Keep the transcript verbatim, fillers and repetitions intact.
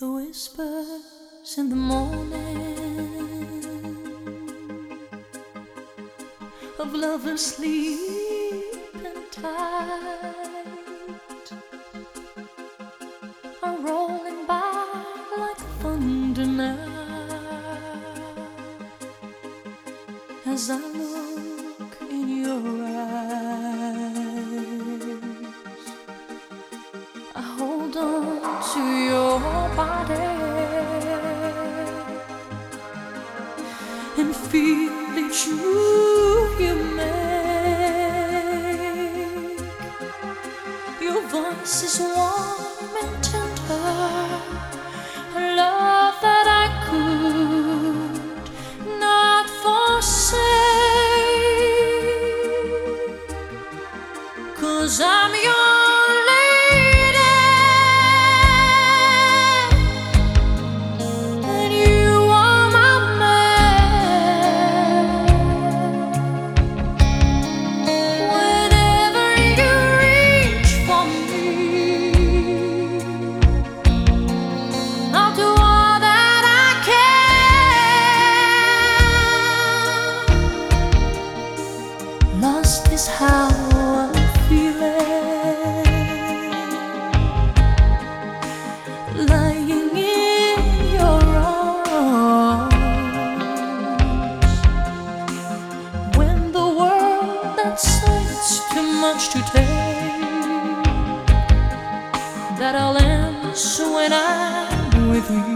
The whispers in the morning of lovers sleeping tight are rolling by like thunder now as I look in your eyes. I hold on to your body and feel each move you make. Your voice is warm and tender, a love that I could not forsake, 'cause I'm your lost is how I'm feeling, lying in your arms, when the world that seems too much to take, that I'll answer when I'm with you.